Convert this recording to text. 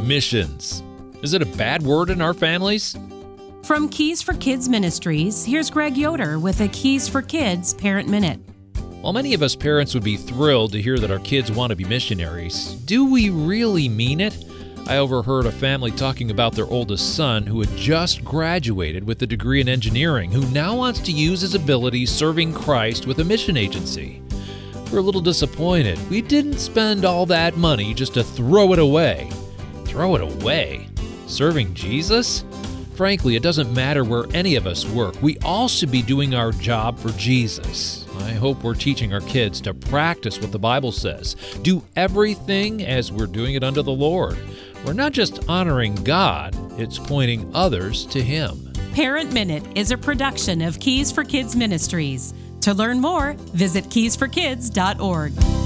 Missions. Is it a bad word in our families? From Keys for Kids Ministries, here's Greg Yoder with a Keys for Kids Parent Minute. While many of us parents would be thrilled to hear that our kids want to be missionaries, do we really mean it? I overheard a family talking about their oldest son who had just graduated with a degree in engineering, who now wants to use his abilities serving Christ with a mission agency. We're a little disappointed. We didn't spend all that money just to throw it away. Throw it away? Serving Jesus? Frankly, it doesn't matter where any of us work. We all should be doing our job for Jesus. I hope we're teaching our kids to practice what the Bible says. Do everything as we're doing it unto the Lord. We're not just honoring God, it's pointing others to Him. Parent Minute is a production of Keys for Kids Ministries. To learn more, visit keysforkids.org.